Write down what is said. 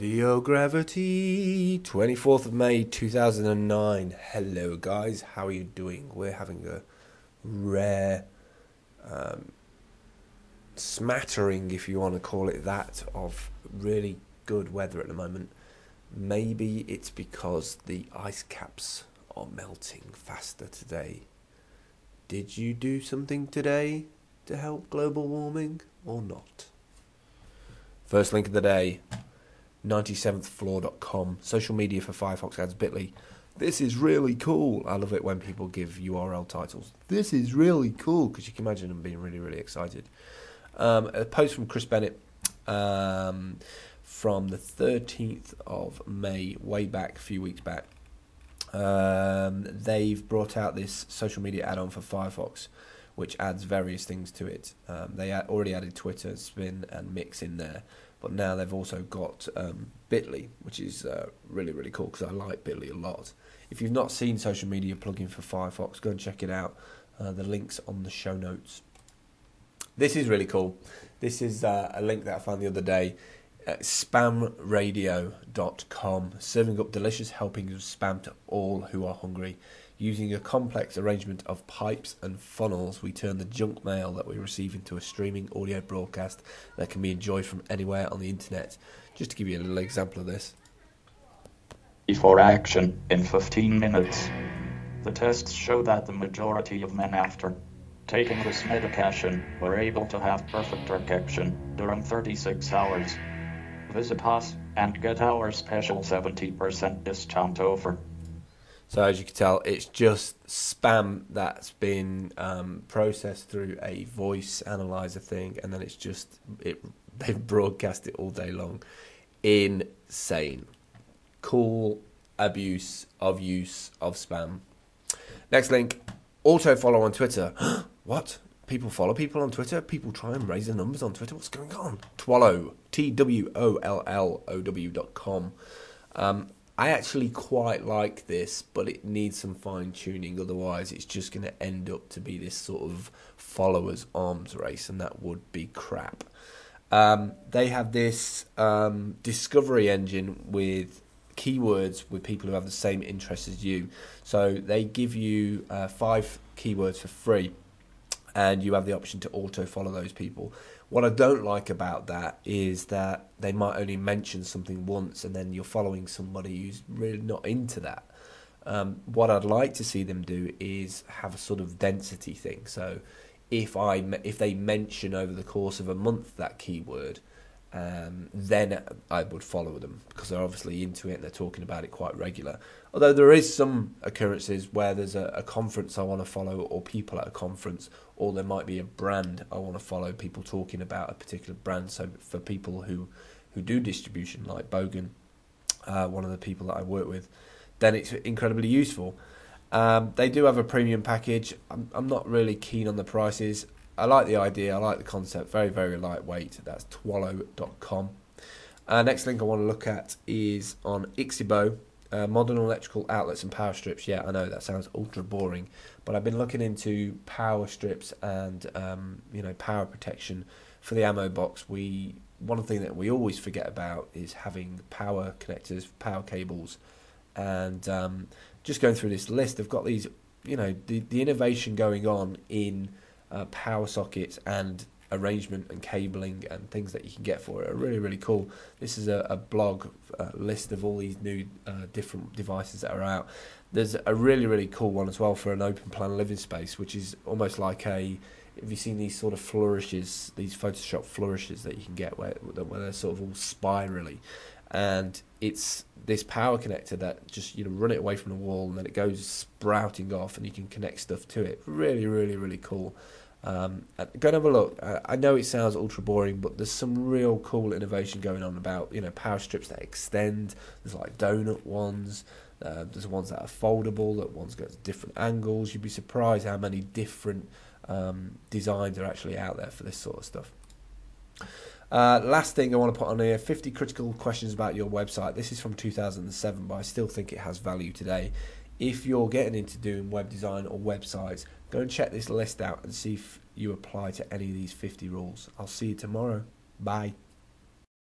Audio Gravity, 24th of May 2009. Hello guys, how are you doing? We're having a rare smattering, if you want to call it that, of really good weather at the moment. Maybe it's because the ice caps are melting faster today. Did you do something today to help global warming or not? First link of the day, 97thfloor.com, social media for Firefox adds bit.ly. This is really cool. I love it when people give URL titles. This is really cool, because you can imagine them being really, really excited. A post from Chris Bennett from the 13th of May, way back, a few weeks back. They've brought out this social media add-on for Firefox, which adds various things to it. They already added Twitter, Spin, and Mix in there, but now they've also got bit.ly, which is really, really cool, because I like bit.ly a lot. If you've not seen social media plugin for Firefox, go and check it out. The link's on the show notes. This is really cool. This is a link that I found the other day. Spamradio.com, serving up delicious helpings of spam to all who are hungry. Using a complex arrangement of pipes and funnels, we turn the junk mail that we receive into a streaming audio broadcast that can be enjoyed from anywhere on the internet. Just to give you a little example of this. Before action in 15 minutes. The tests show that the majority of men after taking this medication were able to have perfect erection during 36 hours. Visit us and get our special 70% discount offer. So as you can tell, it's just spam that's been processed through a voice analyzer thing, and then they've broadcast it all day long. Insane. Cool abuse of use of spam. Next link, auto follow on Twitter. What? People follow people on Twitter? People try and raise their numbers on Twitter? What's going on? Twollow, TWOLLOW.com. I actually quite like this, but it needs some fine-tuning. Otherwise, it's just going to end up to be this sort of followers' arms race, and that would be crap. They have this discovery engine with keywords with people who have the same interests as you. So they give you 5 keywords for free, and you have the option to auto-follow those people. What I don't like about that is that they might only mention something once, and then you're following somebody who's really not into that. What I'd like to see them do is have a sort of density thing. So if they mention over the course of a month that keyword, then I would follow them, because they're obviously into it and they're talking about it quite regular. Although there is some occurrences where there's a conference I want to follow, or people at a conference, or there might be a brand I want to follow, people talking about a particular brand. So for people who do distribution, like Bogan, one of the people that I work with, then it's incredibly useful. They do have a premium package. I'm not really keen on the prices. I like the idea, I like the concept, very, very lightweight. That's twollow.com. Next link I want to look at is on Ixibo, modern electrical outlets and power strips. Yeah, I know that sounds ultra boring, but I've been looking into power strips and power protection for the ammo box. One thing that we always forget about is having power connectors, power cables, and just going through this list, they've got these, the innovation going on in power sockets and arrangement and cabling and things that you can get for it are really, really cool. This is a blog list of all these new different devices that are out. There's a really, really cool one as well for an open plan living space, which is almost like have you seen these sort of flourishes, these Photoshop flourishes that you can get where they're sort of all spirally, and it's this power connector that just run it away from the wall, and then it goes sprouting off and you can connect stuff to it. Really, really, really cool. Go and have a look. I know it sounds ultra boring, but there's some real cool innovation going on about power strips that extend. There's like donut ones. There's ones that are foldable. That ones got different angles. You'd be surprised how many different designs are actually out there for this sort of stuff. Last thing I want to put on here, 50 critical questions about your website. This is from 2007, but I still think it has value today. If you're getting into doing web design or websites, go and check this list out and see if you apply to any of these 50 rules. I'll see you tomorrow. Bye.